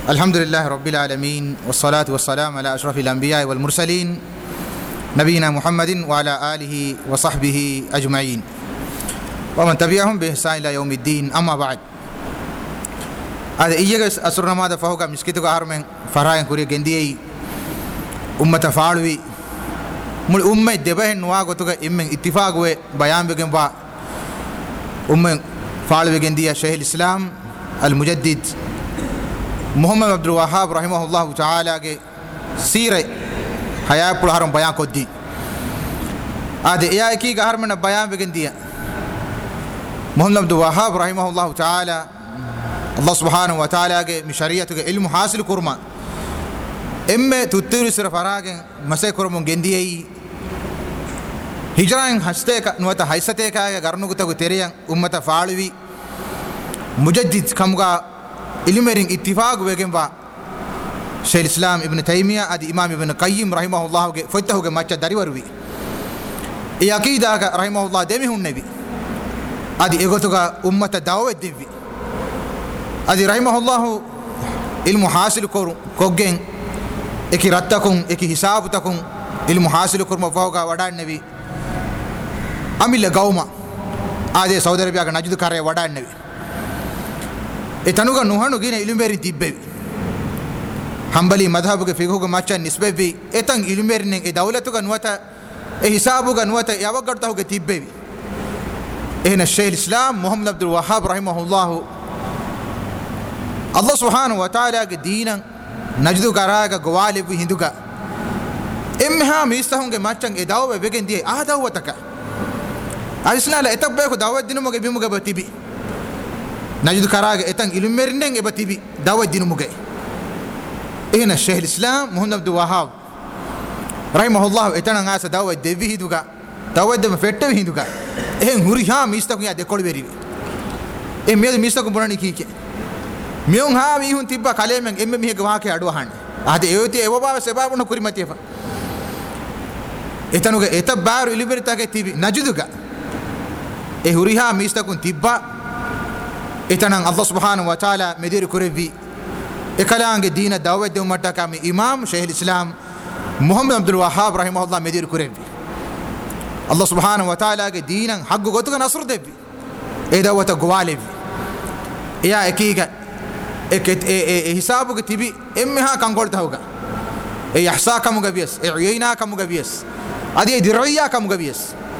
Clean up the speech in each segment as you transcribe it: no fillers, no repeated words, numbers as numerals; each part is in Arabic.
الحمد لله رب العالمين والصلاة والسلام على أشرف الأنبياء والمرسلين نبينا محمد وعلى آله وصحبه أجمعين ومن تبعهم بإحسان إلى يوم الدين. أما بعد، هذا إيجاز أسرنا ماذا فهوك مسكتك أهرمن فراين كوري جندي أمة فاروي مل أمة دبهن واقتك إمن اتفاق وبيان بكم با أمة فاروي جندي شيخ الإسلام المجدد محمد عبد الوهاب رحمه الله تعالى کے سیرہ حیا پڑھ ہرم بیان کو دی آدھے یا کی گہر میں بیان بگن دیا محمد عبد الوهاب رحمه الله تعالى الله سبحانه وتعالى کے شریعت کے علم حاصل کرما اما تطیر صرف اراگن مسے کرم گندی ہجران ہستے کا نوتا حیثتے کا گرنو کو تیرے امت فاڑوی مجدد کمگا علمرين اتفاق ويجنبا شيخ الإسلام ابن تيمية أدي إمام ابن قيم رحمه الله فتحه كماتش داري وروي يأكيد رحمه الله دمه النبي أدي إغوتك أمة دعوة دبي أدي رحمه الله المحاصل كوجين إكي رتكم إكي حسابتكم المحاصل كرم فوقا ودا النبي أمي لقوما أدي سعودي عربية نجد كاره ودا النبي اتنوغا نوحانو گين علميرين تيببي حنبلي مذهب کے فقہ کے ماچا نسبت بھی اتن علميرين اي دولتو کا نوتا اي حسابو کا نوتا یا وقتو کے تيببي هنا الشيخ الاسلام محمد عبد الوهاب رحمه الله الله سبحانه وتعالى کے دین نجدو کرا کا گوالے بھی ہندو کا امها میستہوں کے ماچن اي داو بگن دی آ دعوتک اسنا اتبے کو دعوت دینو مگے بیمو کے بتیبی نجد كراغ اتن علميرنن ابتيبي دعوه دين مغي هنا الشيخ الاسلام محمد عبد الوهاب رحمه الله اتن غاس دعوه دبي هدوغا دعوه دم فته هدوغا هوري ها ميستك يا دكول بيري ميد ميستك بونني كيكي ميون ها ميهون تيبا كلامن ميه گواكي اڈو هان اده ايوتي ايوبا سبابن كوريمتيفا اتنوغا اتبار علميرتا كي تيبي نجدوغا هوري ها ميستك تيبا اتنا الله سبحانه وتعالى مدير كربي اكلانگ دين دعوت دو مٹا کا امام شيخ الاسلام محمد عبد الوهاب رحمه الله مدير كربي الله سبحانه وتعالى کے دین حق گوت کا نصر دے اے دعوت گوالے یا اکیگا ایک حساب کے تبی امها کنگولتا ہوگا اے احصا کم گبیس اے عینا کم گبیس ادی درعیا کم گبیس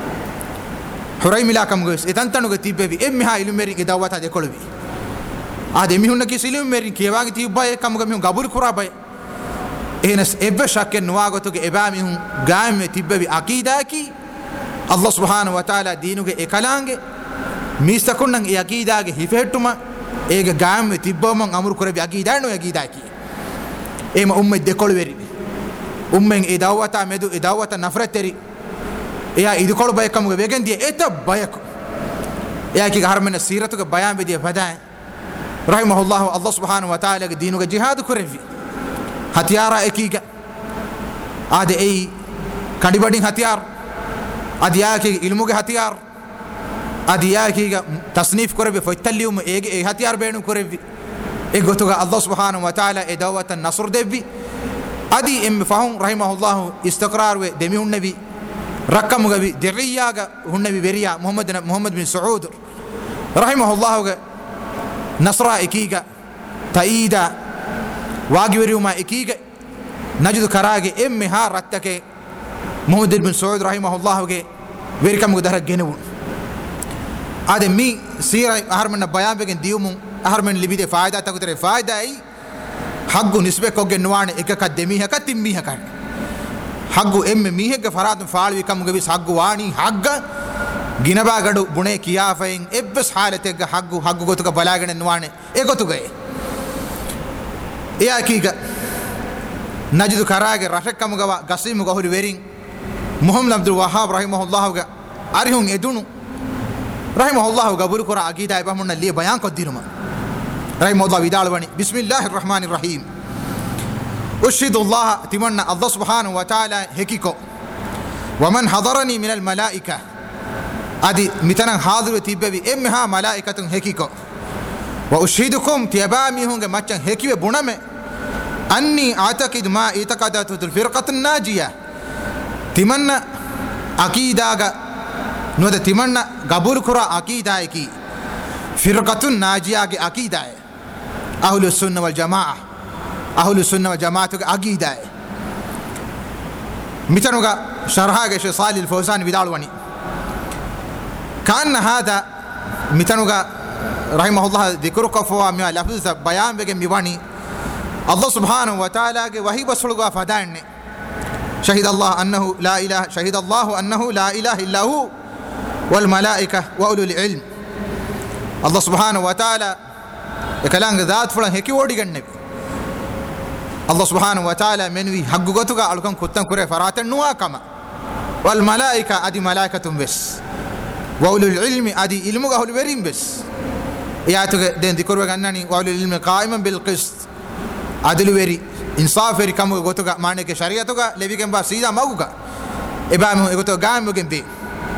حري ملا كم جوس إتانتانو كتيبه بي إمها إلميرين كداوات هذا كله بي هذا ميهون نكيس إلميرين كيواعي تيبه كم كم ميهون غابور كورا باي إهنس إبه شاكن نواعو توك إبه ميهون غام تيبه بي أكيدا كي الله سبحانه وتعالى دينو كي إكلانge ميستكونن أكيدا كي هيفتوما إيه غام تيبه من أمور كورا بي أكيدا نو أكيدا كي إيه ما أمة دكول بيري أمة إداوات مدو إداوات نفرت تري يا إذا كل بايك كم بيجن دي إتا بايك يا كي غير من السيرة تو كبيان بدي فدا رحمه الله الله سبحانه وتعالى دينه كجهاد كرفي هتيارا إكيجا هذا أي كندي بدين هتيار أديا كي علمه كهتيار أديا كي تصنيف كرفي فتليوم إيه هتيار بينو كرفي إيه قلتوا الله سبحانه وتعالى إداوة النصر دبي أدي إم فهم رحمه الله استقرار ودميه النبي رقم غبي درياغا هنبي بريا محمد بن سعود رحمه الله نصر اكيغا تايدا واغيريوما اكيغا نجد كراغي امها رتك محمد بن سعود رحمه الله ويركم غدر جنو ادمي سيره اهر من بيان بين ديوم اهر من لبيد فائده تقدر فائده اي حق نسبه كوغنوان اك قدميها كتميها كان حقو ميهك فراد فالوي كم غبيس حق واني حق گنبا گڈو بنے کیا فین ابس حالت حق گوت کا بلاگن نوانے اے گوت گئے یا کیگا نجد کراگ رشک کم گوا گسیم گہر ویرین محمد عبد الوهاب رحمه الله گا ارہون ادونو رحمه الله گبر کرا عقیدہ بہمن لی بیان کو دیرما رحمه الله ودال ونی بسم الله الرحمن الرحیم أشهد الله تمنى الله سبحانه وتعالى هكيكو ومن حضرني من الملائكة أدي مثلا حاضر وتيبي إمها ملائكة هكيكو وأشهدكم تيابامي هونغ ماتشان هكي بونامه أني أعتقد ما اعتقدته الفرقة الناجية تمنى أكيدا نود تمنى قبول كرا أكيدا كي فرقة الناجية أكيدا أهل السنة والجماعة أهل السنة والجماعة أكيدا مثلا شرحها الشيخ صالح الفوزان بدالواني كأن هذا مثلا رحمه الله ذكرك فوا من لفظ بيان بجم بيواني الله سبحانه وتعالى وهي بسلوا فدان شهد الله أنه لا إله شهد الله أنه لا إله إلا هو والملائكة وأولو العلم الله سبحانه وتعالى كلام ذات فلان هيك ودي النبي الله سبحانه وتعالى منوي حق قطعة ألكم كتن كره فرات النوا كما والملائكة أدي ملائكة بس وأولو العلم أدي علمك أولو العلم بس ياتو دين ذكر وغناني وأولو العلم قائما بالقسط عدل ويري انصاف ويري كم قطعة معنى كشريعة توكا لبي كم بسيدا ماوكا إبام قطعة قام وجم بي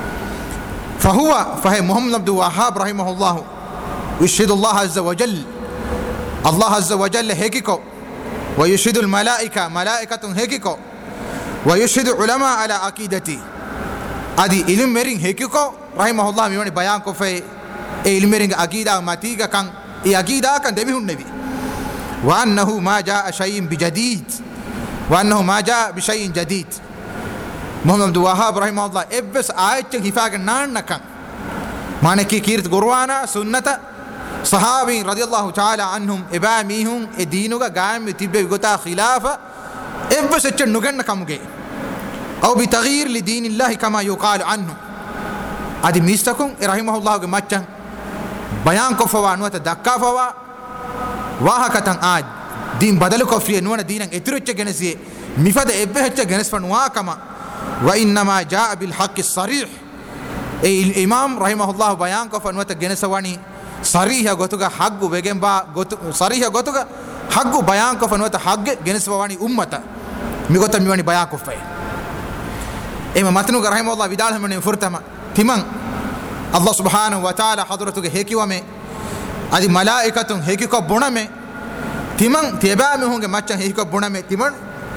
فهي محمد عبد الوهاب رحمه الله يشهد الله عز وجل الله عز وجل هيكيكو ويشهد الملائكة ملائكة هيكيكو ويشهد علماء على عقيدتي أدي علم مرين هيكيكو رحمه الله ميوني بيان كوفي علم مرين عقيدة ماتيكا كان عقيدة كان دبيه النبي وأنه ما جاء شيء بجديد وأنه ما جاء بشيء جديد محمد عبد الوهاب رحمه الله إبس آية كفاك نان نكان معنى كي كيرت قروانا سنة صحابي رضي الله تعالى عنهم إباميهم الدينوغا قائم تبقى بقطع خلافة إبس نغن نكاموغي أو بتغيير لدين الله كما يقال عنه أدي ميستكم رحمه الله مچن بيان كفوا نوتا دكا فوا واها كتن آج دين بدل كفرية نوانا دينا اتروچ جنسي مفاد إبهچ جنس فنوا كما وإنما جاء بالحق الصريح الإمام رحمه الله بيان كفوا نوتا جنس واني صريح غوتوغا حق بيجن با صريح غوتوغا حق بيان كفوا نوتا حق جنس واني أمتا ميغوتا ميواني بيان كفوا إما متنو رحمه الله بدالهم من فرتما تمن الله سبحانه وتعالى حضرتك هيكي ومي أدي ملائكة هيكي كبونا مي تمن تيبامي هونغ مچن هيكي كبونا مي تمن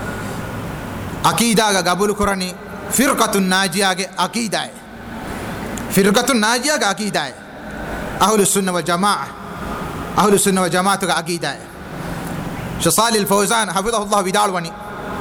عقيدة قبول قراني فرقة الناجية عقيدة فرقة الناجية عقيدة أهل السنة والجماعة أهل السنة والجماعة عقيدة شيخ صالح الفوزان حفظه الله بدالواني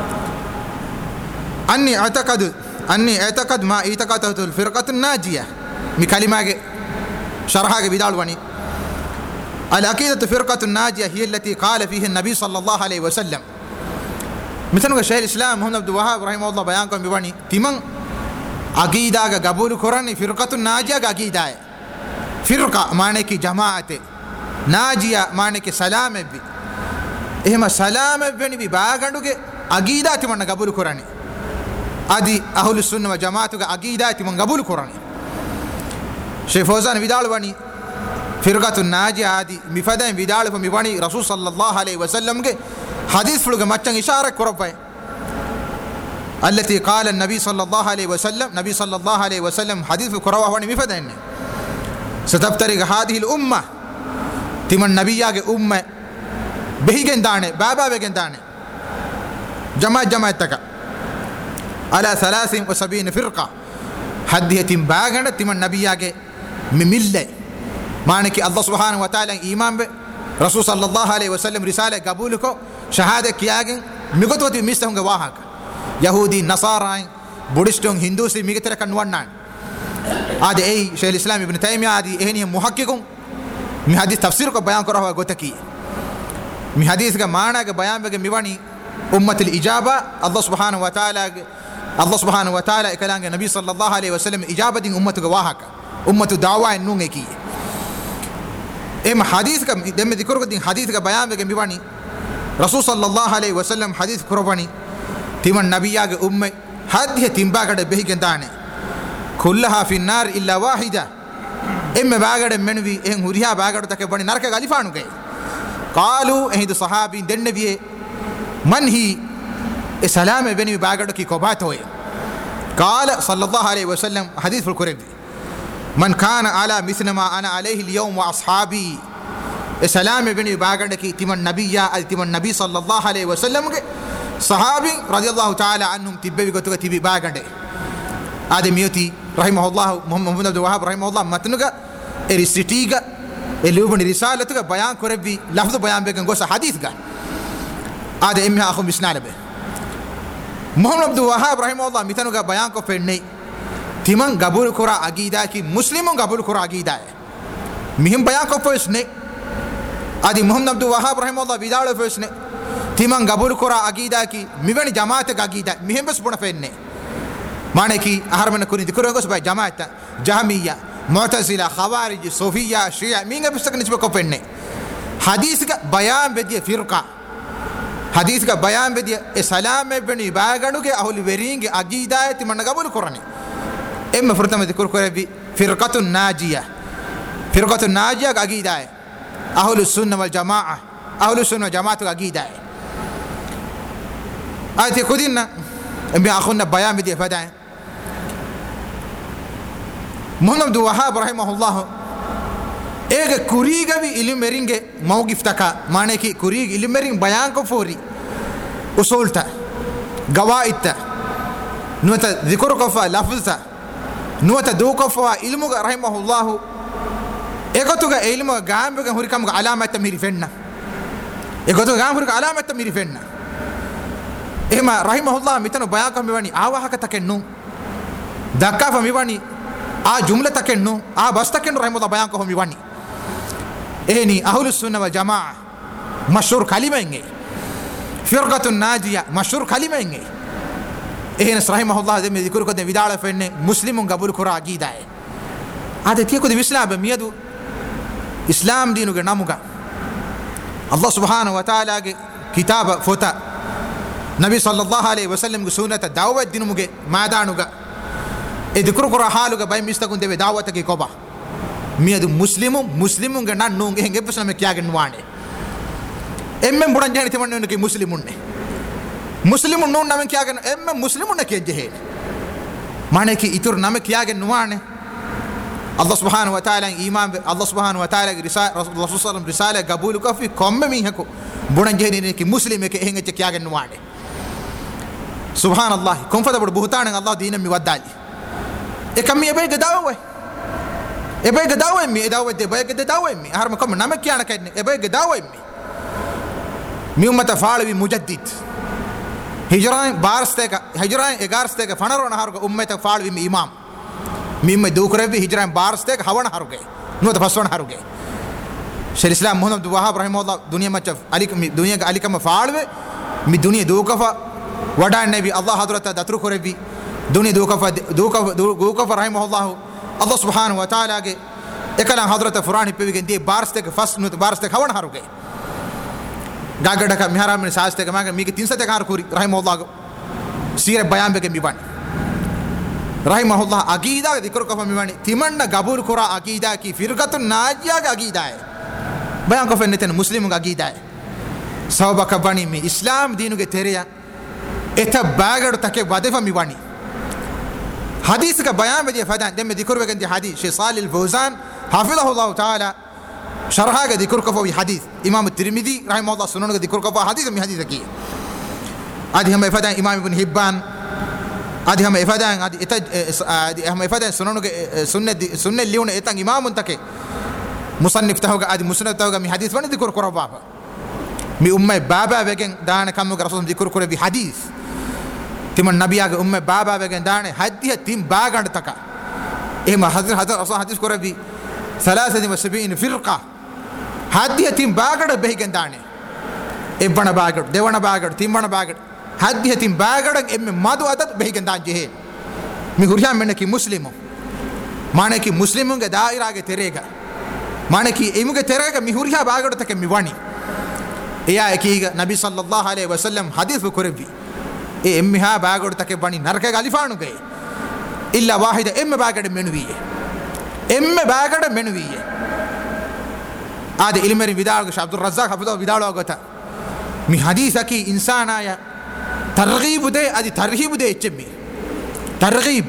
أني اعتقد ما اعتقدته الفرقة الناجية بكلمة شرحها بدالواني العقيدة فرقة الناجية هي التي قال فيه النبي صلى الله عليه وسلم مثل شيخ الإسلام محمد عبد الوهاب رحمه الله بيانكم بيواني تمن عقيدة قبول قرآن فرقة الناجية عقيدة فرقة معنى كي جماعة ناجية معنى كي سلام بي إهما سلام بني بباغندو كي عقيدة تمن قبول قرآن أدي أهل السنة وجماعة عقيدة تمن قبول قرآن شيخ فوزان بدالواني فرقة الناجية هذه مفادين بدال فمباني رسول صلى الله عليه وسلم के حديث فلوك مچن إشارة كربه التي قال النبي صلى الله عليه وسلم نبي صلى الله عليه وسلم حديث كربه واني مفادين ستفترق هذه الأمة تمن نبيا के أمة بهيجن دانه بابا بهيجن دانه جماعة تكا على 73 فرقة حديث تنباغن تمن نبيا के مملة معنى कि अल्लाह सुब्हान व तआला ईमान बे रसूल सल्लल्लाहु अलैहि वसल्लम रिसाले कबूल को शहादत किया गए मिगतवती मिस्ते होंगे वाहक यहूदी नसारा बुद्धिस्टों हिंदू से मिगतरे कन्वर्ना आदि ए शेख इस्लाम इब्न तैमिया आदि एहनी मुहक्किकों मी हदीस तफसीर को बयान करा हुआ गोतकी मी हदीस का माना के बयान में मिवानी उम्मतुल इजाबा अल्लाह सुब्हान व तआला कलांगे नबी सल्लल्लाहु अलैहि वसल्लम इजाबत उम्मत को वाहक उम्मत दावा नुंगे की एम हदीस का दम ذکر को दिन हदीस का बयान में मिवानी रसूल सल्लल्लाहु अलैहि वसल्लम हदीस कुरबानी तिमन नबिया के उम्मे हद है तिंबा कड़े बेही गंदाने कुल्लहा फी नार इल्ला वाहिदा एम बागड़े मनवी एं हुरिया बागड़ तक बणी नरक गलिफानु गए कालू एं तो सहाबी दिन नबी मन ही सलाम बनी बागड़ की को बात होए काल सल्लल्लाहु अलैहि वसल्लम हदीस फुल कुरबी من كان على مثل ما أنا عليه اليوم وأصحابي e salame beni baganda ki timan nabiyya al timan nabi sallallahu alaihi wasallam ge sahabi radiyallahu ta'ala anhum tibbe gotuga tibi bagande ade miyoti rahimahullah muhammad abdul wahhab rahimahullah matnuga e risitiga e lubani risalatuga bayan korebi lafz bayan begen gosa hadith ga ade emmi akhum bisnalabe muhammad abdul wahhab rahimahullah mitanuga bayan ko fenne timan gabul kura aqida ki muslimun gabul kura aqida mihim bayan ko fosne adi muhammad abdul wahhab rahimahullah bidalo fosne timan gabul kura aqida ki mivani jamaat ka aqida mihim bes buna fenne mane ki aharmana kuni dikuro gos bay jamaat jahmiya mu'tazila khawarij sufiyya shia minga bes takni ko fenne hadith ka bayan bediya firqa hadith ka bayan bediya e salame beni baganu ke ahli weringe aqida timan gabul kurani emma furtama dikur korebi firqatun najiya ka aqida ahlu sunna wal jamaa ahlu sunna wal jamaa ka aqida ayati khudinna emmi akhunna bayan bidi fada muhammad abdul wahhab rahimahullah ege kuriga bi ilim meringe mawqif taka mane ki kurig ilim mering bayan ko fori usulta gawaita nuta dhikr ko fa lafza nuta do ko fa ilmu rahimahullah egotuga ilmu gaambuga hurikamuga alamat tamiri fenna egotuga gaambuga alamat tamiri fenna ehma rahimahullah mitanu bayan kam miwani awahaka takennu dakkafa miwani a jumla takennu a bas takennu rahimahullah bayan ko miwani ehni ahlus sunna wal jamaa mashhur kalima inge firqatun najiya mashhur kalima inge ehna rahimahullah de dhikr ko de vidala fenne muslimun gabul kura aqida ade tieko de islam miyadu islam diinuge namuga allah subhanahu wa ta'ala ge kitaba fota nabi sallallahu alaihi wasallam ge sunnata dawat dinumuge madanuga e dhikru qura haluga bay mistagun debe dawata ge koba miyadu muslimun ge nannu ge henge pesna me kiyage nuwane emme buran jani temanne ke muslimun non namen kiyage emme muslimun ne ke jehe mane ki itur namen kiyage nuwane Allah subhanahu wa ta'ala iman Allah subhanahu wa ta'ala risala rasulullah sallallahu alaihi wasallam risala qabul ka fi komme mi hako bunan jehni ki muslim ke henge che kyagen nuade subhanallah kon fada bud buhtan Allah dinam mi waddali e kam mi e be gadawe mi e dawe de be gadawe mi har ma kom nam kyana kadne e be gadawe mi ummata faalawi mujaddid hijran barsteka hijran 11 fanarona har ko ummata faalawi mi imam mimme dukurebi hijran barstek hawana haruge no da faswan haruge shaykhul islam muhammad abdul wahhab rahimahullah dunya machaf alikum dunya ga alikam faalwe mi dunya dukafa wada nabi allah hadrata datru korebi dunya dukafa rahimahullah allah subhanahu wa ta'ala ge ekala hadrata furani pevigen die barstek fas no barstek hawana haruge gagada ka mihara min saastek maga mige 300 har kuri rahimahullah sire bayan bege mi ban rahimahullah aqida dhikr ko miwani timanna gabul kura aqida ki firqatun najiya ga aqida hai bayan ko fenneten muslimun ga aqida hai sawba ka bani mi islam dinu ge teriya eta bagadu take wadefa miwani hadith ka bayan be fadan dem dhikr be hadith Shaykh Salih al-Fawzan hafizahullah ta'ala sharha ga dhikr ko fi hadith imam at-Tirmidhi rahimahullah sunan ga dhikr ko hadith mi hadith ki adi hum fadan imam ibn Hibban adi hama ifadan adi hama ifadan sunanu ke sunne liuna etan imamun take musannif tahoga adi musnad tahoga mi hadith wani dhikr kora baba mi ummay baba wegen daana kamu rasul dhikr kora bi hadith timan nabiya ge ummay baba wegen daane hadiya tim bagand taka ehma hadith rasul hadith kora bi 73 firqa hadiya tim bagad behigen daane ebbana bagad devana bagad timbana bagad hadiyatin bagadan emme madu adat behigen dan jehe mi huriya menne ki muslimu mane ki muslimun ge daira ge terega mane ki emuge terega mi huriya bagadu take mi wani eya ekiga nabi sallallahu alaihi wasallam hadith korevi e emme ha bagadu take wani narka galifanu ge illa wahida emme bagadu menuwiye ade ilmeri vidal ge Abdul Razzaq hafidhu vidal agota mi hadith ki insana ya targhib de adi tarhib de echmi targhib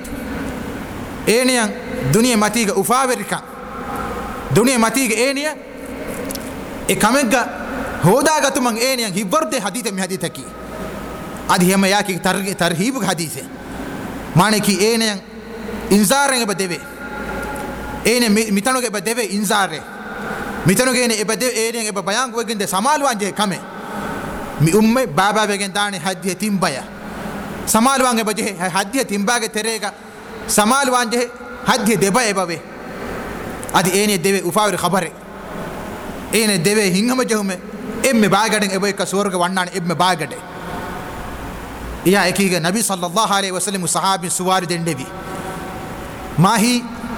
eniyan duniya matiga ufaverika duniya matiga eniya e kamegga hodagatu man eniyan hiborde hadithe mi hadithaki adi hema yaki tarhib hadithe mane ki eniyan inzaren eba deve ene mitanoge eba deve inzare mitanoge ene eba deve eniyan eba bayan wegende samalu anje kame mi umme baba wegen dane hadithe timbaya samalu anje eba je hadithe timbage terega samalu anje hadithe deba eba we adi ene deve ufawri khabare ene deve hingama jahume emme baagaden ebo ek sorga wannane emme baagade iya ekiga nabi sallallahu alaihi wasallam sahabi suwari dendevi mahi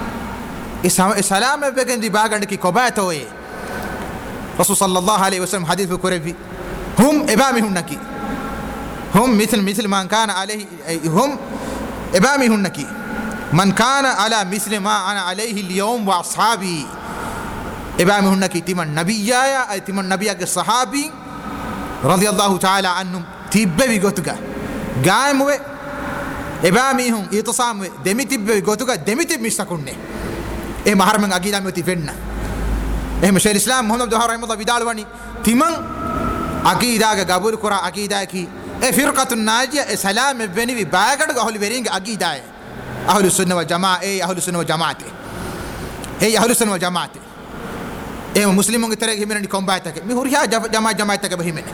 salama begendi baagande ki kobatoye rasul sallallahu alaihi wasallam hadith kurevi hum ibami hunnaki hum mithl man kana alaihi hum ibami hunnaki man kana ala misli ma ana alaihi al-yawm wa ashabi ibami hunnaki timan nabiyaya ay timan nabiyage sahabi radiyallahu ta'ala annum tibbevi gotuga gaaymuwe ibami hun itisamwe demi tibbevi gotuga demi tib misakunne e maharman aqida meti fenna e shaykh islam muhammad abdul rahimahullah bidalwani timan aqida ga gabul qura aqida ki e firqatun najiya e salam beni bi baagadu ahli beringa aqida e ahli sunna wal jamaa e ahli sunna wal jamaate e ahli sunna wal jamaate e muslimun ge tere himene kombata ke mi huriya jamaata ke bahimene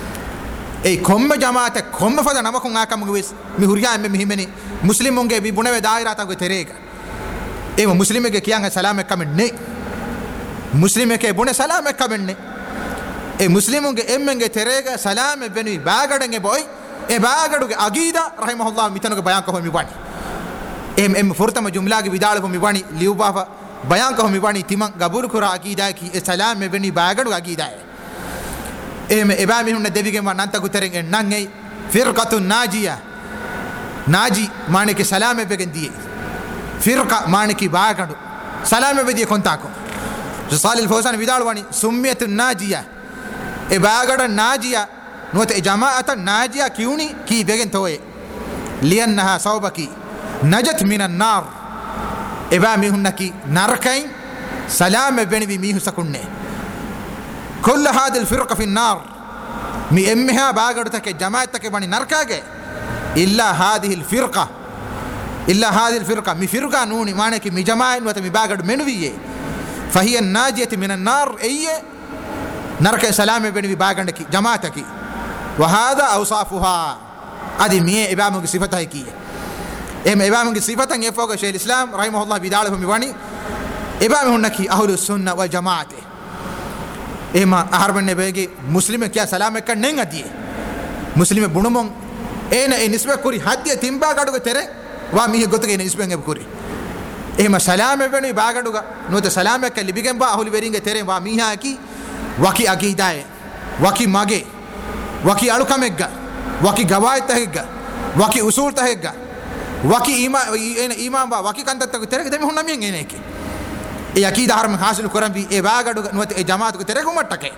e komme jamaata komme fada namakun akam ge wis mi huriya me himene muslimun ge bi bunawe daira ta ge terega e muslime ge kiyanga salame kamenne muslime ke bune salame kamenne e muslimun ge emmen ge terega salame beni baagaden ge boy e baagadu ge aqida rahimahullah mitanu ge bayan ko mi bani em furtama jumla ge bidal ko mi bani liubafa bayan ko mi bani timan gabul kura aqida ki salam beni baagadu aqida em ibami hunna devige ma nanta guteren en nangei firqatun najiya naji mane ke salam begen die firqa mane ki baagadu salam be die kontako salil fawzan bidalwani summiyatun najiya e baagada najiya note jama'atan najiya kiuni ki begen toye liannaha sawbaki najat minan nar ibami hunnaki narkain salam beni bi mihu sakunne كل هذه الفرقة في النار مي امها باغرتك جماعتك بني نركاگه الا هذه الفرقة مي فرقة نوني معنی کہ مي جماعت وت مي باغرد منویه فهي الناجية من النار اي نرك سلام بني باغرد کی جماعتك وهذا اوصافها ادي مي امام کی صفت ہے کی امام کی صفت ہے فوق شیخ الاسلام رحمه الله بداله مي بني امام ہنکی اهل السنة والجماعت ema aharbanne bege muslime kya salam ekkan nen adiye muslime bunumon ena e nisbe kuri hadde timba gaduga tere wa mihe gotuge ene nisben e kuri ema salam beni bagaduga note salam ekkan libigen ba ahuli beringe tere wa miha ki waki aqidae waki mage waki alukamegga waki gawai tahegga waki usul tahegga waki iman ba waki kantatta tere demi hunna mien ene ki e aqida haram hasil koran bi e baagadu nuwate e jamaat ko tere kumattake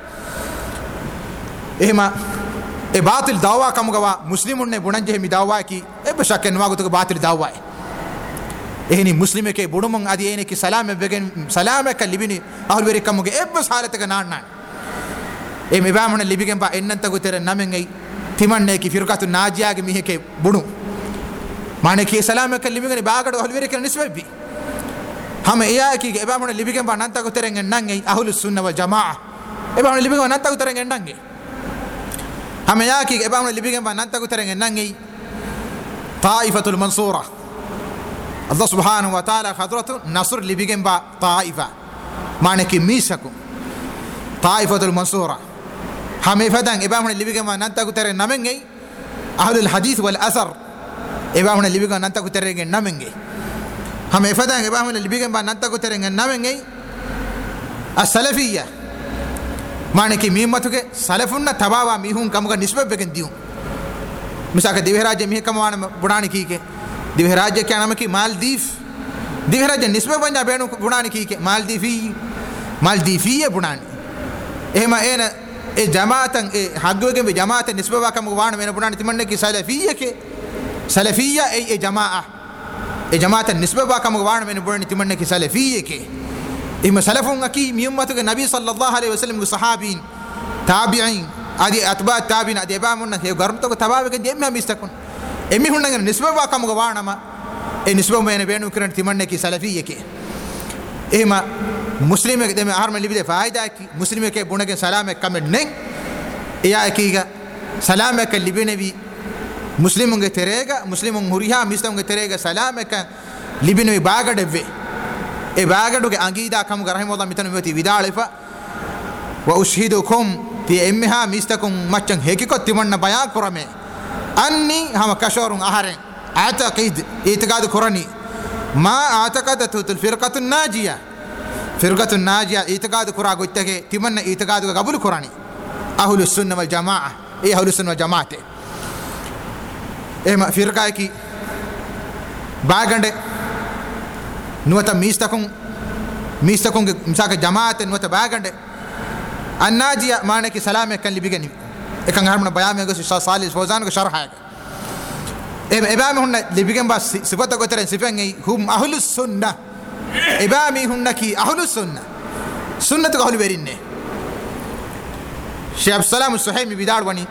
ehma e batil dawa kamugawa muslimun ne bunanje mi dawa ki e bashaken wagutu batil dawa ehni muslime ke bunumon adi ene ki salame begen salame ka libini ahul beri kamuge e bas halataka nanna e me bamone libigen ba ennanta ko tere namen ei timanne ki firqatu najiya ge mihe ke bunu mane ki salame ka libigen baagadu ahul beri ke nisbebi हम एया की एबामने लिबिगे बा नंता को तेरेंगे नंगे अहलुस सुन्नह वल जमाअह एबामने लिबिगे नंता को तेरेंगे नंगे हम एया की एबामने लिबिगे बा नंता को तेरेंगे नंगे ताइफतुल मंसूरा अल्लाह सुब्हानहु व तआला खदरतु नस्र लिबिगे बा ताइफा माने की मीसको ताइफतुल मंसूरा हम एफदन एबामने लिबिगे बा नंता को तेरे नमेंगे अहलुल हदीस वल असर एबामने लिबिगे नंता को तेरेंगे नमेंगे हम इफादांगे बा हम लिबिगन बा नंता को तेरेंगे नमेंगे असलफिया माने की मीमतुके सलफुन्ना तबावा मीहुन कमुगा निस्बत बेगन दियो मिसाके दिवहराज्य मिह कमवान बुणानी की के दिवहराज्य क्या नाम की मालदीव दिवहराज्य निस्बत बंजा बेनु बुणानी की के मालदीफिया बुणानी एमा एना ए जमातन ए हग्गोगे बे जमात निस्बत वा कमुवान मेन बुणानी तिमन्ने की सलफिया ए जमाअह ए जमात निस्बत बा कमुवान मेन बुणानी तिमन्ने की सलफिया के ima salafun aki mi ummatuge nabi sallallahu alaihi wasallam gu sahabin tabi'in adi atba tabi'in adi ebamunna he garumto tabawege demme mistakun emi hunnangen nisba wa kamuga waanama e nisba mene beenu kiran timanne ki salafiyeke ima muslime deme harma libide faida ki muslime ke bunage salame kamen nen iya akiga salame ka libinevi muslimunge terega muslimun huriha mistunge terega salame ka libinevi bagadeve e bagaduge angida kamuga rahimullah mitanu meti vidalefa wa ushidukum ti emha mistakum machan hekikot timanna baya kurame anni hama kashorun aharen ataqid itikad kurani ma ataqadat al-firqatu an-najiyah firqatu an-najiyah itikad kura gottake timanna itikad qabul kurani ahlus sunnah wal jamaa e ahlus sunnah wal jamaate ema firqa ki bagande nuwata mistakum ge misaka jamaate nuwata bagande an-najiyah maane ki salame kan libigani ekan harmana bayame go salih fawzan go sharha ebami hunna libigen bas sifata go teren sifengi hum ahlus sunnah ebami hunna ki ahlus sunnah sunnatu go holberinne Sheikh Abdul Salam Suhaimi bidar wani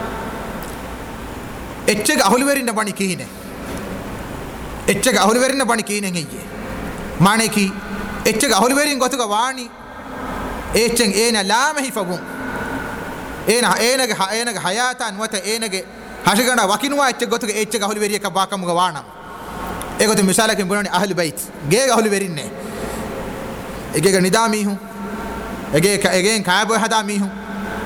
etchega holberinne bani kihine etchega holberinne bani kihine ngeye maane ki etchega holberin gotuga wani echen ena lamahi fagun enage hayatan wata enage hashiganda wakinwa etche gotuga etchega holberi ka bakamuga wana egotu misalaken bunani ahli bait gega holberinne egega nidami hu egen kaabo hadami hu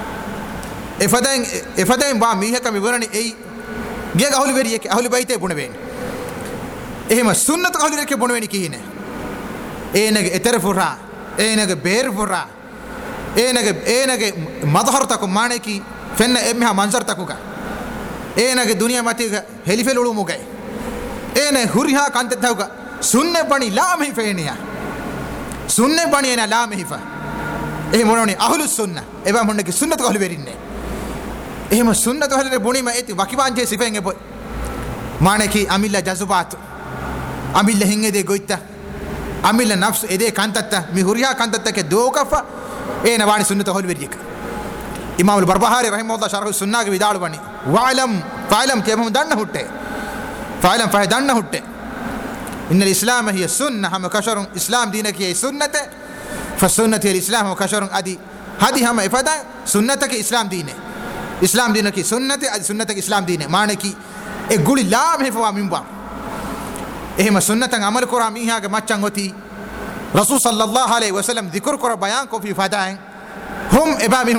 efaden ba mihe kam bunani ei gega holberi ke ahli baite bunben ehema sunnat holberi ke bunweni kihine enage eterfura enage berfura enage madhar taku maane ki fenna emha manzar takuga enage duniya matiga helifelu mugai ene huriha kante tauga sunne bani la mehi feeniya sunne bani ena la mehi fa ehe mononi ahlus sunnah eba monne ki sunnat ko holberinne ehema sunnat holre buni ma eti wakibanje sifenge boy maane ki amilla jazubat amilla hingede goitta amilla nafs ede kantatta mi huriha kantatta ke dokafa ena wani sunnat holberiyek imam al-barbahari rahimahullah sharh sunnah ge vidal bani fa'lam ke hum danna hutte fa'lam fa danna hutte inna al-islam hiya sunnah ham kasharun islam dinaki hiya sunnate fa sunnati al-islam wa kasharun adi hadi ham ifada sunnatake islam dinaki sunnate adi sunnatake islam dine maanaki e guli lam he fa minba ehma sunnatan amal kora miha ge machan hoti rasul sallallahu alaihi wasallam dhikr kora bayan ko fi fadain hum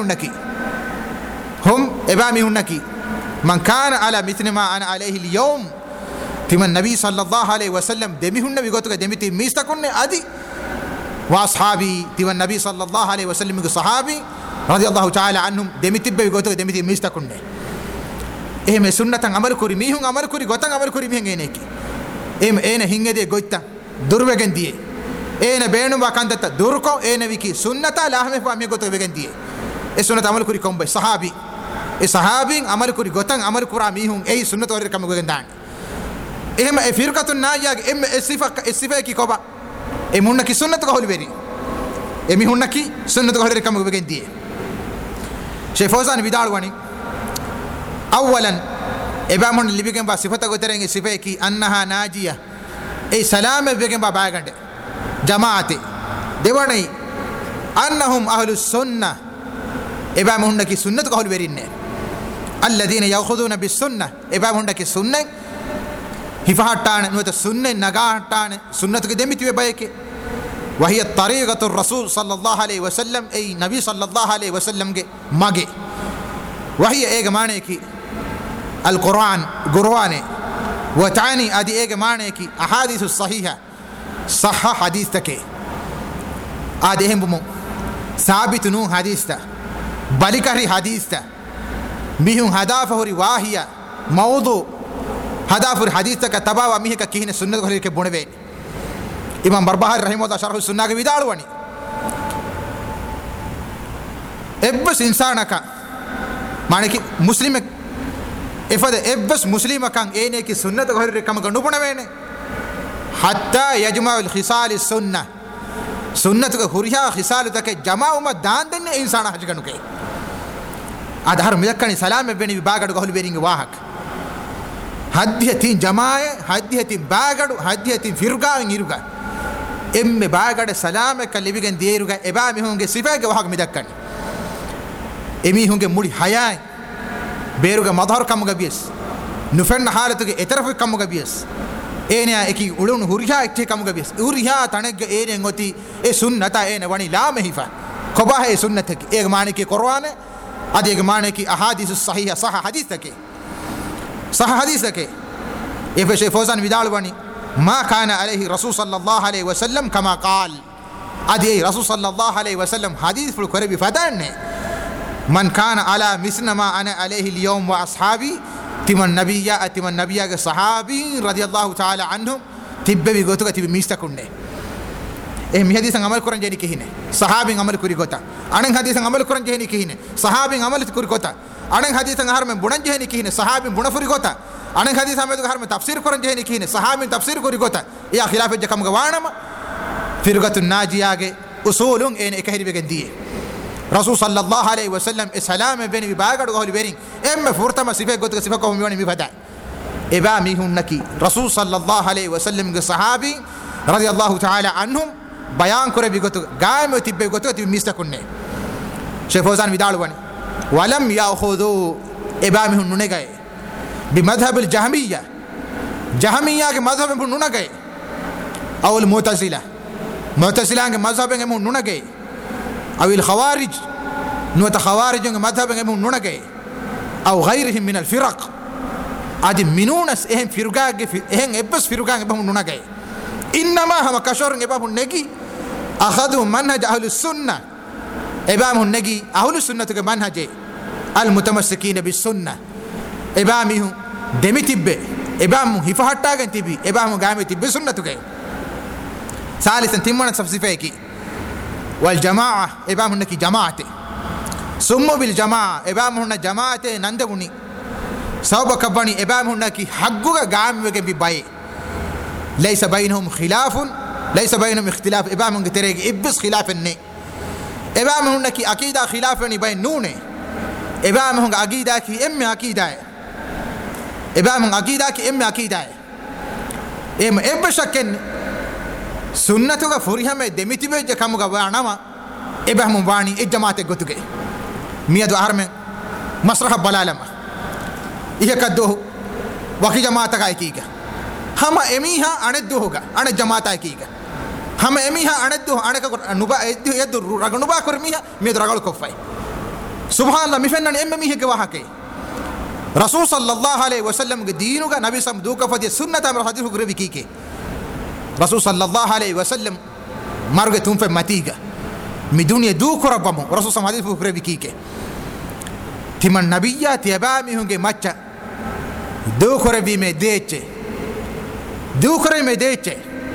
ebami hunnaki man kana ala mithli ma ana alayhi al-yawm timan nabi sallallahu alaihi wasallam demi hunna bigotuga demiti mistakunne adi wa ashabi timan nabi sallallahu alaihi wasallam ge sahabi radiyallahu ta'ala anhum demiti bigotuga demiti mistakunne ehme sunnatan amal kori mihun amal kori gotan amal kori mihen eneki ene hingede goitta durwegen die ene beenu bakandata durko ene wiki sunnata lahme fa me goto wegen die e sunnata amal kuri kombe sahabi e sahabin amal kuri gotan amal kura mihun ei sunnata wari kam wegen dan ehma e firqatun najia em sifa ki koba e munna ki sunnata ko holberi e mi hunna ki sunnata ko holberi kam wegen die Sheikh Fawzan bidal wani awalan ebamon libigen ba sifata go terenge sifa ki annaha najiya e salama begen ba bagande jamaate dewanai annahum ahlus sunnah ebam hunna ki sunnat ko holberinne alladheena ya'khuduna bis sunnah ebam hunna ki sunnah hifahatane nuta sunnah nagahatane sunnat ke demiti we bayke wa hiya tariqatu ar-rasul sallallahu alaihi wasallam ay nabi sallallahu alaihi wasallam ge mage wa hiya ega mane ki al-quran qur'ane wa ta'ani adi ega mane ki ahadith as-sahiha sahha hadith take ade hembumu sabit nu hadith ta balikari hadith ta mihun hadafahu riwahiya mawdu hadafu hadith ta tabawa mihe ka kihine sunnat ko ke bunwe imam barbahari rahimahullah sharh sunnah ge vidalwani ebbas insanaka maneki muslim efade ebbas muslima kan ene ki sunnat ko kam gandu bunwene hatta yajma al khisal as sunnah ಸುನ್ನತುಗೆ ಹುರಿಯಾ ಖಿಸಾಲತಕ್ಕೆ ಜಮಾವುಮ ದಾಂದನ್ನೇ ಇನ್ಸಾನ ಹಜ್ಗನುಕೆ ಆಧಾರ ಮಿದಕ್ಕಣಿ ಸಲಾಮೆ ಬೆನಿ ಬಾಗಡು ಗಹುಲು ಬೇರಿಂಗೆ ವಾಹಕ ಹದ್ಯತಿನ್ ಜಮಾಯೆ ಹದ್ಯತಿನ್ ಬಾಗಡು ಹದ್ಯತಿನ್ ಫಿರ್ಗಾವಿನ್ ಇರುಗ ಎಮ್ಮೆ ಬಾಗಡೆ ಸಲಾಮೆ ಕಲ್ಲಿವಿಗೆನ್ ದೇರುಗ ಎಬಾ ಮಿಹುಂಗೆ ಸಿಫೆಗೆ ವಾಹಕ ಮಿದಕ್ಕಣಿ ಎಮಿಹುಂಗೆ ಮುಡಿ ಹಯಾಯ್ ಬೇರುಗ ಮದಹರ್ ಕಮ್ಮುಗ ಬಿಯಸ್ ನುಫೆನ್ನ ಹಾಲತುಗೆ ಎತರಫು ಕಮ್ಮುಗ ಬಿಯಸ್ ಏನೆ ಏಕಿ ಉಳುನು ಹುರಿಯಾ ಇಚ್ಚೆ ಕಮ್ಮುಗ ಬಿಯಸ್ ಹುರಿಯಾ ತಣೆಗೆ ಏನೆ ಗೊತಿ ಎ ಸುನ್ನತ ಏನೆ ವಣಿ ಲಾಮೆ ಹಿಫಾ ಕೊಬಾಹ ಎ ಸುನ್ನತಕ್ಕೆ ಏಗ ಮಾಣಿಕೆ ಕುರ್ಆನೆ ಅದೇಗ ಮಾಣಿಕೆ ಅಹಾದೀಸು ಸಹಿಹ ಸಹ ಹದೀಸಕ್ಕೆ ಸಹ ಹದೀಸಕ್ಕೆ ಎಫೆ ಶೇ ಫೌಜಾನ್ ವಿದಾಳುವಣಿ ಮಾ ಕಾನ ಅಲೈಹಿ ರಸೂಲ್ ಸಲ್ಲಲ್ಲಾಹು ಅಲೈಹಿ ವಸಲ್ಲಂ ಕಮಾ ಕಾಲ್ ಅದೇ ರಸೂಲ್ ಸಲ್ಲಲ್ಲಾಹು ಅಲೈಹಿ ವಸಲ್ಲಂ ಹದೀಸ್ ಫುಲ್ ಕೊರಬಿ ಫದಾನ್ನೆ ಮನ್ ಕಾನ ಅಲಾ ಮಿಸ್ನ ಮಾ ಅನ ಅಲೈಹಿ ಲಿಯೌಮ್ ವ ಅಸ್ಹಾಬಿ ತಿಮನ್ ನಬಿಯಾಗೆ ಸಹಾಬಿ ರದಿಯಲ್ಲಾಹು ತಾಲ ಅನ್ಹುಂ ತಿಬ್ಬೆವಿ ಗೊತ್ತುಗ ತಿಬ್ಬಿ ಮೀಸ್ತಕೊಂಡೆ ಎ ಮಿ ಹದೀಸಂಗೆ ಅಮಲ್ ಕುರನ್ ಜೇನಿ ಕಿಹಿನೆ ಸಹಾಬಿಂಗೆ ಅಮಲ್ ಕುರಿ ಗೊತ್ತಾ ಅಣಂಗೆ ಹದೀಸಂಗೆ ಅಮಲ್ ಕುರನ್ ಜೇನಿ ಕಿಹಿನೆ ಸಹಾಬಿಂಗೆ ಅಮಲ್ ಕುರಿ ಗೊತ್ತಾ ಅಣಂಗೆ ಹದೀಸಂಗೆ ಹರ್ಮೆ ಬುಣನ್ ಜೇನಿ ಕಿಹಿನೆ ಸಹಾಬಿಂಗೆ ಬುಣಫುರಿ ಗೊತ್ತಾ ಅಣಂಗೆ ಹದೀಸ ಅಮೇದು ಹರ್ಮೆ ತಫ್ಸೀರ್ ಕುರನ್ ಜೇನಿ ಕಿಹಿನೆ ಸಹಾಬಿಂಗೆ ತಫ್ಸೀರ್ ಕುರಿ ಗೊತ್ತಾ ಯಾ ಖಿಲಾಫೆ ಜಕಮ್ಗೆ ವಾಣಮ ಫಿರ್ಗತು ನಾಜಿಯಾಗೆ ಉಸೂಲುಂ ಏನೆ ಎಕಹಿರಿವೆಗೆ ದಿಯೆ ರಸೂಲ್ ಸಲ್ಲಲ್ಲಾಹು ಅಲೈಹಿ ವಸಲ್ಲಂ ಎ ಸಲಾಮೆ ಬೆನಿ ವಿಭಾಗಡು ಗಹುಲು ಬೇರಿಂಗ್ ಎಮ್ಮೆ ಫುರ್ತಮ ಸಿಫೆ ಗೊತ್ತುಗ ಸಿಫೆ ಕೊಹು ಮಿವಣಿ ಮಿಫದ ಎಬಾ ಮಿಹುನ್ನಕಿ ರಸೂಲ್ ಸಲ್ಲಲ್ಲಾಹು ಅಲೈಹಿ ವಸಲ್ಲಂಗೆ ಸಹಾಬಿ ರದಿಯಲ್ಲಾಹು ತಾಲ ಅನ್ಹುಂ ಬಯಾನ್ ಕುರಬಿ ಗೊತ್ತು ಗಾಯಮ ತಿಬ್ಬೆ ಗೊತ್ತು ತಿಬ್ಬಿ ಮೀಸ್ತಕೊಂಡೆ ಶೇಖ್ ಫೌಜಾನ್ ವಿದಾಳುವಣಿ ವಲಂ ಯಾಖುದು ಎಬಾ ಮಿಹುನ್ ನುಣೆಗೈ ಬಿ ಮದ್ಹಬ್ ಜಹಮಿಯ್ಯ ಜಹಮಿಯ್ಯಾಗೆ ಮದ್ಹಬ್ ಮಿಹುನ್ ನುಣಗೈ ಅವಲ್ ಮುತಸಿಲಾಂಗೆ ಮದ್ಹಬ್ಗೆ ಮಿಹುನ್ ನುಣಗೈ ಅವಿಲ್ ಖವಾರಿಜ್ ನುವತ ಖವಾರಿಜ್ಗೆ ಮದ್ಹಬ್ಗೆ ಮಿಹುನ್ ನುಣಗೈ ಅವ್ ಗೈರಿಹಿಂ ಮಿನಲ್ ಫಿರಕ್ ಆದಿ ಮಿನೂನಸ್ ಎಹೆಂ ಫಿರ್ಗಾಗೆ ಎಹೆಂ ಎಬ್ಬಸ್ ಫಿರ್ಗಾಗೆ ಮಿಹುನ್ ನುಣಗೈ ಇನ್ನಮ ಹಮ ಕಶೋರ್ಗೆ ಎಬಾಮು ನೆಗಿ ಅಖದು ಮನ್ಹಜ್ ಅಹ್ಲು ಸುನ್ನ ಎಬಾಮು ನೆಗಿ ಅಹ್ಲು ಸುನ್ನತುಗೆ ಮನ್ಹಜೆ ಅಲ್ ಮುತಮಸ್ಸಿಕೀನ ಬಿ ಸುನ್ನ ಎಬಾಮಿಹು ದೆಮಿ ತಿಬ್ಬೆ ಎಬಾಮು ಹಿಫಹಟ್ಟಾಗನ್ ತಿಬಿ ಎಬಾಮು ಗಾಮಿ ತಿಬ್ಬೆ ಸುನ್ನತುಗೆ ಸಾಲಿಸನ್ ತಿಮ್ಮಣ ಸಫ್ಸಿಫೇಕಿ ವಲ್ ಜಮಾ ಎಬಾಮು ನಕಿ ಜಮಾಅತೆ ಸುಮ್ಮು ಬಿಲ್ ಜಮಾ ಎಬಾಮು ನ ಜಮಾಅತೆ ನಂದಗುಣಿ ಸೌಬ ಕಬ್ಬಣಿ ಎಬಾಮು ನಕಿ ಹಗ್ಗುಗ ಗಾಮಿಗೆ ಬಿ ಬೈ ليس بينهم خلاف ليس بينهم اختلاف إبامهم تريج إبس خلاف الني إبامهم نكي أكيدا خلافني بين نونه إبامهم أكيدا كي إم أكيدا إبامهم أكيدا كي إم أكيدا إم إبشكن سنة فوريها ما دميتي بيج كم غوانا ما إبامهم واني الجماعة قطعه ميادو أهرم مسرح بلالما إيه كدوه وكي جماعة كايكيكا हम एमीहा अणेद्दु होगा अणे जमाता कीगा हम एमीहा अणेद्दु अणे का नुबा एद्दु एद्दु रगनुबा करमीहा मे रगल कोफाई सुभान अल्लाह मिफन्न एम मीहे के वहां के रसूल सल्लल्लाहु अलैहि वसल्लम के दीनु का नबी सम दू कफद सुन्नत अमर हदीस गुरे विकी के रसूल सल्लल्लाहु अलैहि वसल्लम मार्गे तुम पे मतीगा मी दुनिया दू करबमो रसूल सम हदीस गुरे विकी के तिमन नबिया तिबा मी होंगे मच्चा दू करे भी में देचे दूखरे में देचे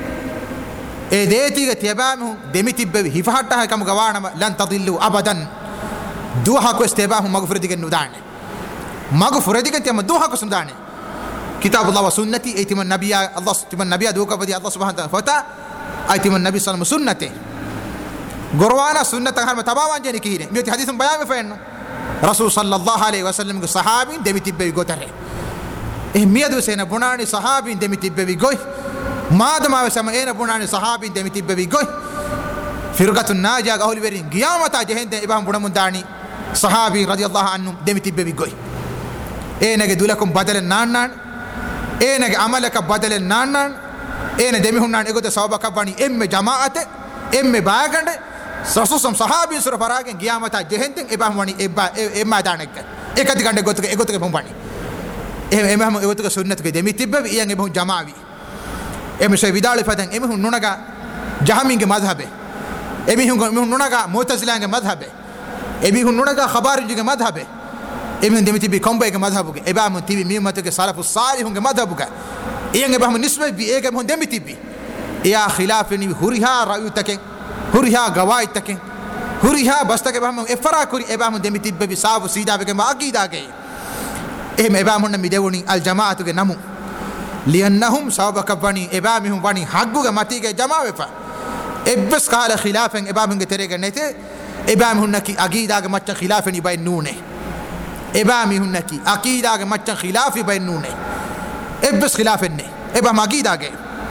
ए देती के तिबामु देमितिब्बे हिफहट्टा है कम गवाना लन तदिल्लु अबदन दुहा को इस्तेबाहु मगफुरदी के नुदाने मगफुरदी के तिम दुहा को सुनदाने किताबुल्लाह व सुन्नती तिमन नबिया अल्लाह तिमन नबिया दो का बदी अल्लाह सुब्हानहु व तआला फता आई तिमन नबी सल्लल्लाहु अलैहि वसल्लम सुन्नते गुरवाना सुन्नत हर में तबावान जने की है मेरी हदीस में बयान में फैन रसूल सल्लल्लाहु अलैहि वसल्लम के सहाबी देमितिब्बे गोतरे मियदु सेना बुनानी सहाबी देमितिब्बे गोय मादमा वसम एना बुनानी सहाबी देमितिब्बे गोय फिरगतु नाजा गहुल वेरी गियामता जहेंदे इबाम बुणमुंदानी सहाबी रदियल्लाहु अन्हु देमितिब्बे गोय एनगे दुलकुम बदल नान एनगे अमलक बदल नान एने देमि हुन्नान एगोते सवबक बणी एम्मे जमाअते एम्मे बागंडे रसूल सहाबी सुर फरागे गियामता जहेंदे इबाम वणी एम्मा दानेक एकति गंडे गोतके भंबानी एमहम एवतक सुन्नत के देमितिब्बे इयंग एमहु जमावी एमशे विदाल फदन एमहु नुनगा जहमिंग के मजहबे एमहु नुनगा मुतज़िला के मजहबे एमहु नुनगा खवारिज के मजहबे एमहु देमितिब्बे कंबे के मजहब के एबाम तिबी मिमत के सलफ सालिह के मजहब का इयंग एबहम निस्बत भी एक एमहु देमितिब्बे या खिलाफ नि हुरिहा रायु तके हुरिहा गवाई तके हुरिहा बस्तके एबहम इफरा कुरी एबाम देमितिब्बे भी साफ सीधा के अकीदा के एम एबामुन मिदेवुनी अल जमाअत के नमु लियन्नहुम सवबक बनी एबामिहुम बनी हग्गु के मती के जमावे फा ebbes kala khilafen ebam hunge terege nete ebam hunnaki aqida ge maccan khilafen ibay nune ebam hunnaki aqida ge maccan khilafi ibay nune ebbes khilafen ne ebam aqida ge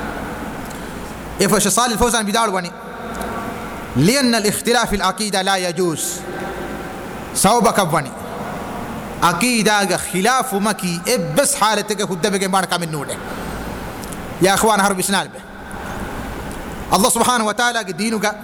efash Salih al-Fawzan bidal wani لأن الاختلاف في العقيدة لا يجوز سوبك بني عقيدة خلاف مكي بس حالتك هدبك ما نكمل نوله يا أخوان هرب سنال به الله سبحانه وتعالى دينك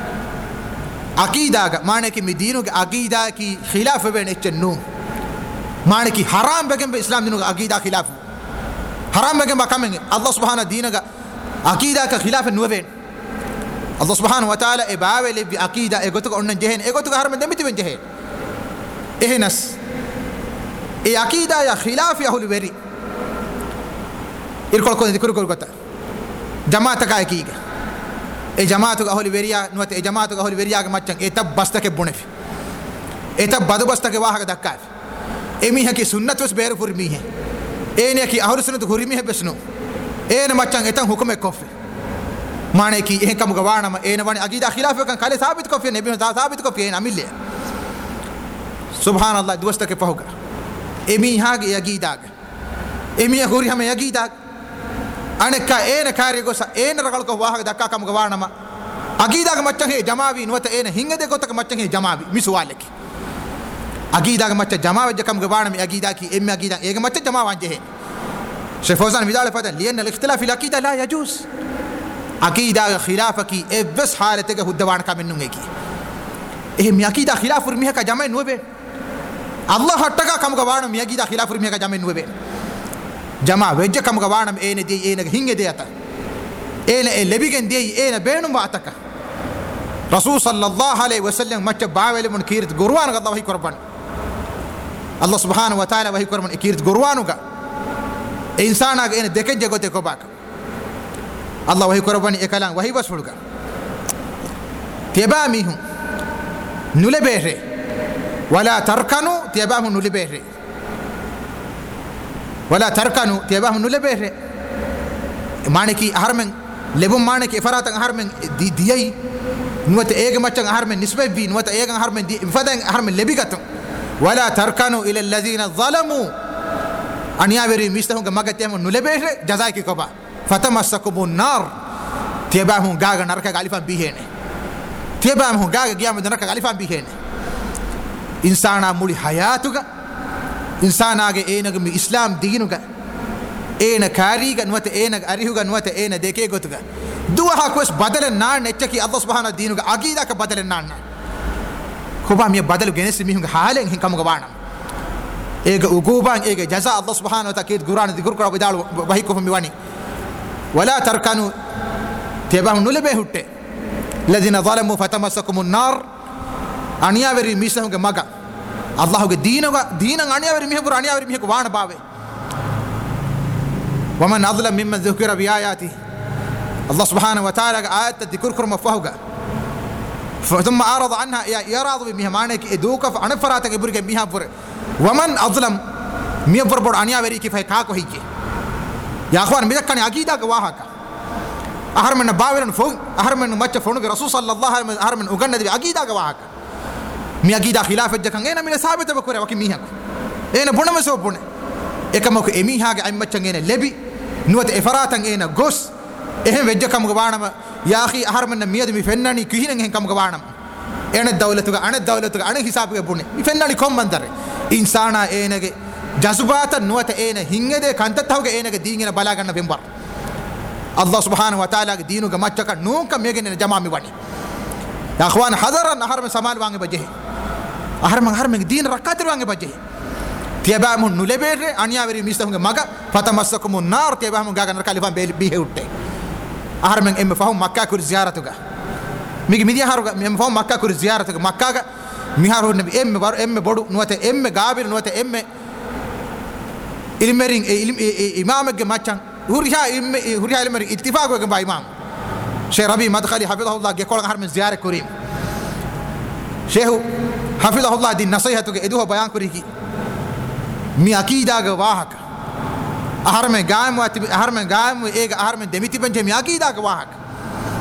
عقيدة ما نكي مدينك عقيدة كي خلاف بين الجنون ما نكي حرام بكم بإسلام دينك عقيدة خلاف حرام بكم بكمل الله سبحانه دينك عقيدة كخلاف النوبين الله سبحانه وتعالى إباوي بعقيدة إيقوتك أنن جهين إيقوتك هرم دمتي من جهين إهنس إيه عقيدة يا خلاف يا هولي بري إركول كون ذكر كل قطع جماعتك أكيد إيه جماعتك أهولي بريا نوت إيه جماعتك أهولي بريا كماتشان إيه تب بستك بونف إيه تب بدو بستك واحد دكاف إيه ميه كي سنة بس بير فرميه إيه نيكي أهولي سنة فرميه بسنو إيه نماتشان إيه تان حكم كوفي माने की ये कम गवाना में ये नवाने अकीदा खिलाफ है खाली साबित को फिर नबी ने साबित को फिर ना मिले सुभान अल्लाह दोस्त के पहुगा एमी हाग अकीदा एमी हुरी हमें अकीदा अने का ए न कार्य को ए न रगल को वाह दक्का कम गवाना में अकीदा के मच्चा है जमावी नवत ए न हिंगे दे को तक मच्चा है जमावी मिसवाले की अकीदा के मच्चा जमावे ज कम गवाना में अकीदा की एम अकीदा एक मच्चा जमावा जे है शेख फौजान विदाल पता लियन الاختلاف في العقيده لا يجوز عقيدة خلافك بس حالتك هدوان كامن نونجي إيه مياكيدا خلاف رميها كجامع نوبه الله هتكا كم كوارم مياكيدا خلاف رميها كجامع نوبه جماعة وجه كم كوارم إيه ندي إيه نهينج دياتا إيه لبيجن دي إيه بينهم بعتك رسول صلى الله عليه وسلم ما تباوي من كيرت قروان قد الله يكربان الله سبحانه وتعالى وهي كربان كيرت قروانوكا إنسان أجا إيه دكان جعوت كوباك الله وهي كرباني إكلام وهي بس فلوكا تياباميهم نولبهره ولا تركنوا تيابامهم نولبهره ولا تركنوا تيابامهم نولبهره مانكي أهرمن لبوم مانكي إفراتن أهرمن دياي نوت إيج ماتن أهرمن نسبة بي نوت إيج أهرمن دي فدان أهرمن لبيكتم ولا تركنوا إلى الذين ظلموا أن يعبروا مستهم كما قتيهم نولبهره جزاك كوبا فتمسكوا النار تيابهم غاغا نركا غالفان بيهنه تيابهم غاغا غيام نركا غالفان بيهنه انسانا مولي حياتك انسانا اگے اینگ می اسلام دینوگ اینا کاریگ نوت اینگ اریوگ نوت اینا دیکے گوتگ دوها کوس بدل نان نچکی اللہ سبحانہ دینوگ عقیدہ کا بدل نان خوبا می بدل گنس می ہنگ حالن ہن کم گوانا ایگ عقوبان ایگ جزاء اللہ سبحانہ وتعالی قرآن ذکر کرا بدال وہی کو میوانی ولا تركنوا تيبهم نلبه هوت الذين ظلموا فتمسكم النار انياوري ميسهم مغا الله دين انياوري ميهبر انياوري ميهك وان باوي ومن اظلم ممن ذكر بآياته الله سبحانه وتعالى آيات ذكركم مفوغا ثم اعرض عنها يراض بمهمانك ادوك فانا فراتك برك ميهبر ومن اظلم ميهبر بر انياوري كيف كاكو هيك يا اخوان ميدكني عقيده واهك اهرمن باورن فون اهرمن مچ فون رسول صلى الله عليه وسلم اهرمن وغند عقيده واهك مي عقيده خلاف جكن انا من ثابت بكره وكي ميهك انا بونم سو بون ekamo emi haage ammachan ene lebi nuwata efaratan ena gos ehem wejjakam gawanama ya akhi aharman miyad mi fennani kihinen hen kam gawanam ene dawlatuga ane hisabuge bunne mi fennani kom mandare insana enege jazbata nuwata ene hingede kantatawge enege dingena bala ganna bembar Allah subhanahu wa ta'ala ge dinu ga machaka nunka megene jama mi wani ya akhwan hadaran aharman samal wange baje aharman din rakatir wange baje تيابهم نلبير أنيا وري ميستهم مغا فتمسكم النار تيابهم غا نركا لفان بيه وتة أهرمن إم فهم مكة كور زيارتك ميجي ميديا هارو إم فهم مكة كور زيارتك مكة ميهارو نبي إم بدو نوته إم غابر نوته إم إلمرين إمام جماعة هوريها إلمرين اتفاق وجمع إمام شيخ ربي مدخلي حفظه الله يقول أهرمن زيارة كريم شيخ حفظه الله دي نصيحة إدوها بيان كريكي mi aqida ga wahak aharmen gaam ega aharmen demiti banje mi aqida ga wahak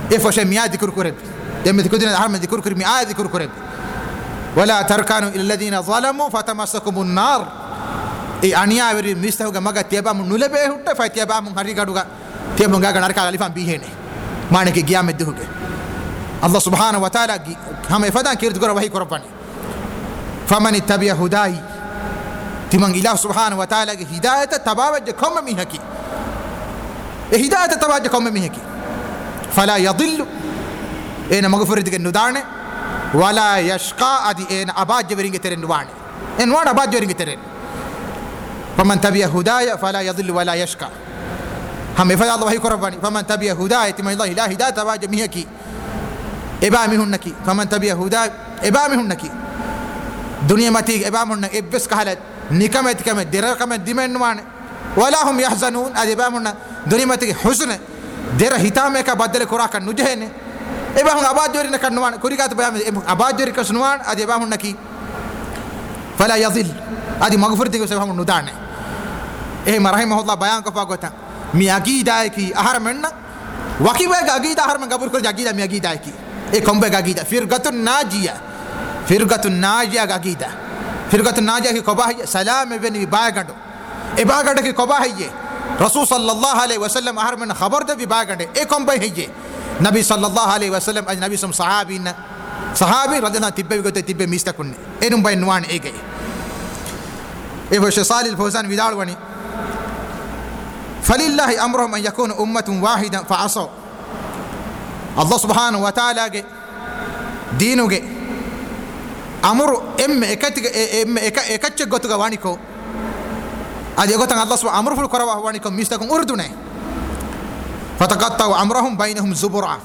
إفوش مياه ذكر كرب يم ذكرنا أحرم ذكر كرب مياه ذكر كرب ولا تركنوا إلى الذين ظلموا فتمسكم النار أنيا وري ميستهوغا مغا تيابام نولبه هوت فايتيابام هري غادوغا تيابام غا ناركا غاليفان بيهني مانكي قيام الدهوغا الله سبحانه وتعالى هم يفدان كيرت غرا وحي قرباني فمن اتبع هداي تمن الله سبحانه وتعالى هدايه تباوج كم ميهكي هدايه تباوج كم ميهكي فلا يضل اين مغفر دي ندانه ولا يشقى ادي اين اباج برينغ ترن وانه ان وانا اباج برينغ ترن فمن تبع هدايا فلا يضل ولا يشقى هم يفعل الله وحي قرباني فمن تبع هدايا تمن الله لا هدايه تباوج ميهكي إبامهنكي فمن تبع هدايا إبامهنكي دنيا ماتي إبامهن إبس كهلت نكمت كمت درا كمت دمن وان ولا هم يحزنون أدبامهن دنيا ماتي حزن درا هتامه كبدل كراك نجهنه إبامهن أباجوري نكنوان كوريكات بيام أباجوري كسنوان أدبامهنكي فلا يضل أدي مغفر تيجي سبحانه ندانه إيه مرحمه الله بيان كفاقوتا مياجيدا كي أهرمنا وكي بيجا أجيدا أهرمن قبول كل جاجيدا مياجيدا كي إيه كم بيجا أجيدا فرقة الناجية أجيدا فرقة الناجية كي كباه سلام بني باغندو إباغند كي كباه هي رسول صلى الله عليه وسلم أهرمن خبر ده بباغند إيه كم بيه هي نبي صلى الله عليه وسلم النبي سم صحابي رضي الله تبى بيقول تبى ميستكون إيه نم بينوان إيه جاي إيه وش صالح الفوزان بدار وني فلله أمرهم أن يكون أمة واحدة فعصوا الله سبحانه وتعالى دينه أمر إكتش قطع وانيكو أدي قطع الله سبحانه أمر في القرآن وانيكو ميستكم أردنه فتقطعوا أمرهم بينهم زبرا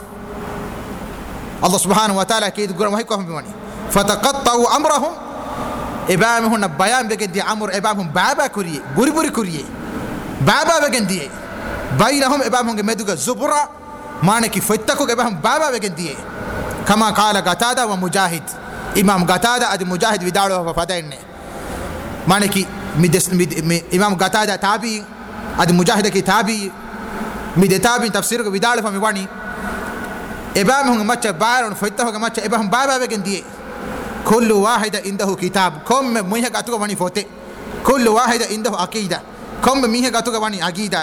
الله سبحانه وتعالى كيد قرآن وهيكوهم بواني فتقطعوا أمرهم إبامهن بيان بجدي أمر إبامهم بابا كوريه بري كوريه بابا بجنديه بينهم إبامهم مدوغا زبرا ما نكي فتكو إبامهم بابا بجنديه كما قال قتادة ومجاهد إمام قتادة أدي مجاهد بداره ففدينه ما نكي إمام قتادة تابي أدي مجاهد كي تابي مد تابي تفسيره بداره فمواني إبامهم ماتش بارون فتكو ماتش إبامهم بابا بجنديه كل واحد عنده كتاب كم ميه قاتو واني فوتي كل واحد عنده عقيدة كم ميه قاتو واني عقيدة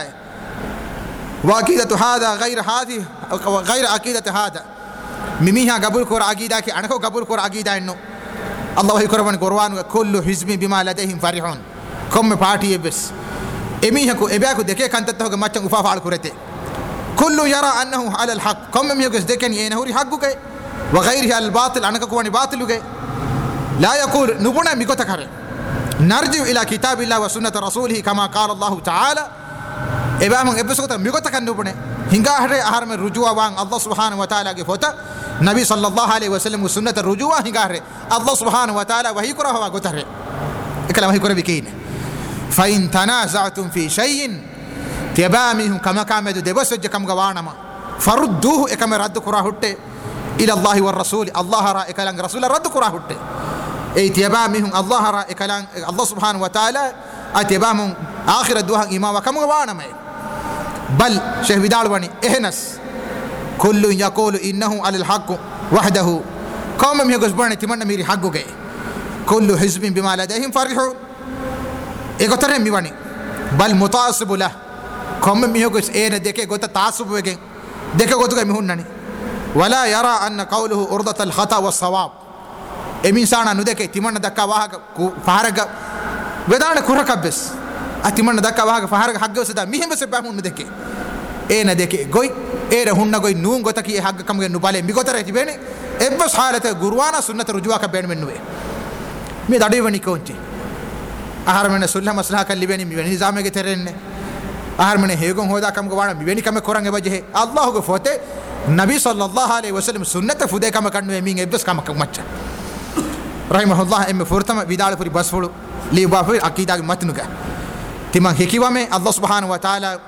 وعقيدة هذا غير هذه غير عقيدة هذا ميها قبول كور عقيدة كي أنا قبول كور عقيدة إنه الله يكرمن قرآن كل حزب بما لديهم فرحون كم بارتي بس إميها كو إبياكو دكيا كانت تهوج ما تنو فافعل كرته كل يرى أنه على الحق كم ميه قص دكان ينهوري حقك وغيره الباطل أنا كواني باطل لا يقول نبنا ميكوتكره نرجع إلى كتاب الله وسنة رسوله كما قال الله تعالى إبامن إبسوتا ميكوتكن نبنا هنگا هره أهرم الرجوع وان الله سبحانه وتعالى كفوتا نبي صلى الله عليه وسلم وسنة الرجوع هنگا هره الله سبحانه وتعالى وهي كره وقتره الكلام هي كره بكين فإن تنازعتم في شيء تبامهم كما كامدو دبسج كم غوانما فردوه كما رد كره إلى الله والرسول الله را إكلان رسول رد كره أي تبامهم الله را إكلان الله سبحانه وتعالى أتبامهم آخر الدوها إمام وكم غوانما بل شيخ بدال واني إهنس كل يقول إنه على الحق وحده قوم يقول برني تمنى ميري حقه كل حزب بما لديهم فرحون إيقترهم بيواني بل متعصب له قوم يقول إيه ديكي قلت تعصب وكي ديكي قلت مهنني ولا يرى أن قوله أرضة الخطأ والصواب إمين سانا ندكي تمنى دكا واحد فهرق بدانا كورك بس أتمنى دكا واحد فهرق حقه سدا مهم بس بهمون ندكي إيه ندكي قوي إيه رهون قوي نون قتكي حق كم نبالي ميقتره تبيني إبس حالته قروانا سنة رجوع كبين منه مي دادي بني كونتي أهار من سلها مسلها كلي بني مي نظام كترين أهار من هيغون هودا كم قوانا مي كم كوران بجه الله كفوته نبي صلى الله عليه وسلم سنة فودي كم كانوا مين إبس كم ماتش رحمه الله إم فورتما بدال فري بس فلو لي بافر أكيد متنوكا تما هكيوا من الله سبحانه وتعالى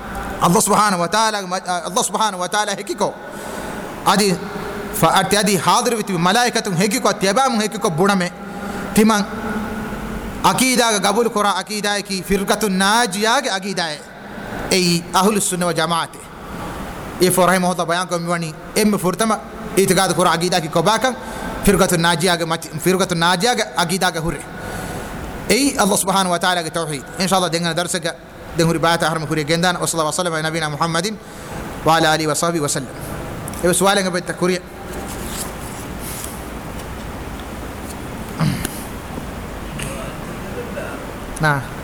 الله سبحانه وتعالى هكيكو أدي فأتي حاضر بتي ملائكة هكيكو تيابام هكيكو بونامه تما أكيد قبول كرا أكيد كي فرقة الناجية أكيد أي أهل السنة والجماعة إفو رحمه الله بيان كم يواني إم فرتما إتقاد كورا عقيدة كي كوباكا فرقة الناجية عقيدة هوري أي الله سبحانه وتعالى التوحيد إن شاء الله دعنا درسك دعنا رباعة أحرم كوري جندان وصلى الله وسلم على نبينا محمد وعلى آله وصحبه وسلم. إيه سؤالك بيت كوري nah